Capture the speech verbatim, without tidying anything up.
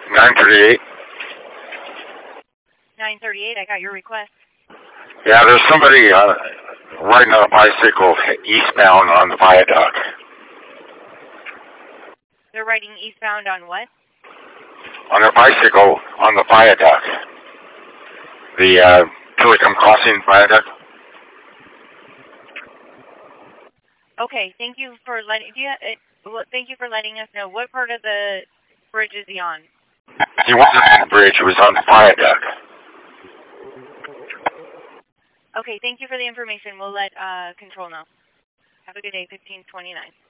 nine thirty-eight. nine thirty-eight, I got your request. Yeah, there's somebody uh, riding on a bicycle eastbound on the viaduct. They're riding eastbound on what? On their bicycle on the viaduct. The uh, Tillicum Crossing viaduct. Okay, thank you for letting. Do you, uh, thank you for letting us know. What part of the bridge is he on? He wasn't on the bridge. He was on the viaduct. Okay, thank you for the information. We'll let uh, control know. Have a good day, fifteen twenty-nine.